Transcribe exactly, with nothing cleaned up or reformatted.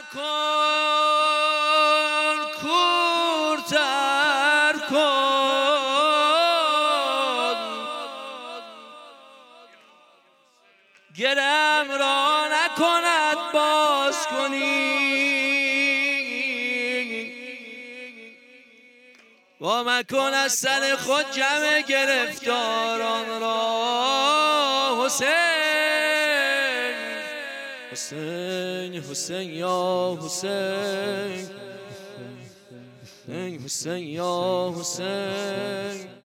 کن کورتر کن گرم را نکند باز کنی و مکن از سر خود جمع گرفتاران را حسین حسین حسین یا حسین حسین یا حسین